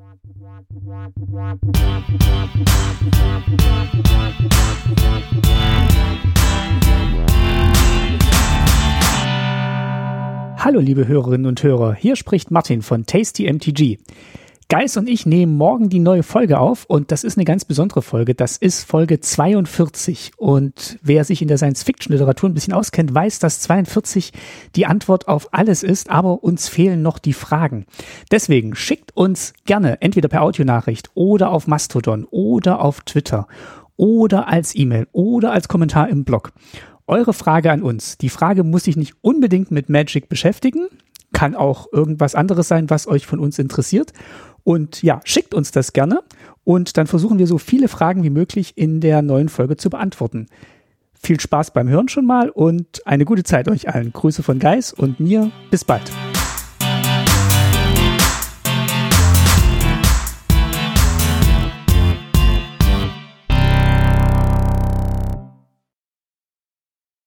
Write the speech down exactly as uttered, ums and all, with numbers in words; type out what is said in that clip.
Hallo liebe Hörerinnen und Hörer, hier spricht Martin von Tasty M T G. Geis und ich nehmen morgen die neue Folge auf und das ist eine ganz besondere Folge. Das ist Folge zweiundvierzig und wer sich in der Science-Fiction-Literatur ein bisschen auskennt, weiß, dass zweiundvierzig die Antwort auf alles ist, aber uns fehlen noch die Fragen. Deswegen schickt uns gerne entweder per Audionachricht oder auf Mastodon oder auf Twitter oder als E-Mail oder als Kommentar im Blog eure Frage an uns. Die Frage muss sich nicht unbedingt mit Magic beschäftigen, kann auch irgendwas anderes sein, was euch von uns interessiert. Und ja, schickt uns das gerne und dann versuchen wir so viele Fragen wie möglich in der neuen Folge zu beantworten. Viel Spaß beim Hören schon mal und eine gute Zeit euch allen. Grüße von Geis und mir. Bis bald.